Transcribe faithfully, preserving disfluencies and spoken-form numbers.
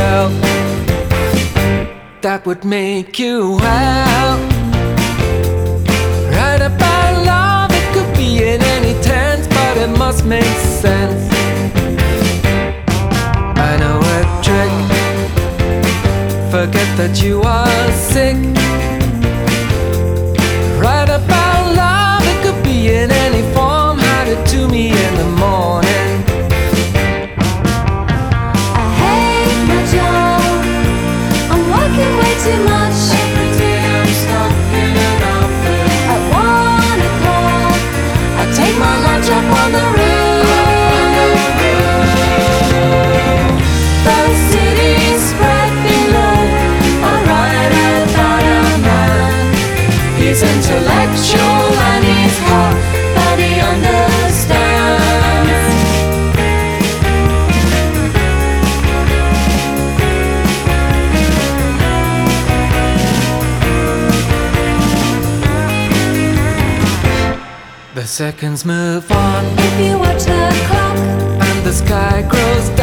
felt that would make you well. Right about love, it could be in any tense, but it must make sense. I know a trick, forget that you are sick. Right about love, it could be in any form. Hide it to me in the morning. I hate my job, I'm working way too much. Every day I'm stuck in an office. I wanna call, I take my lunch up on the roof. The city's spread below, a writer thought a man. He's intellectual and he's hot, but he understands. The seconds move on If you watch the clock, and the sky grows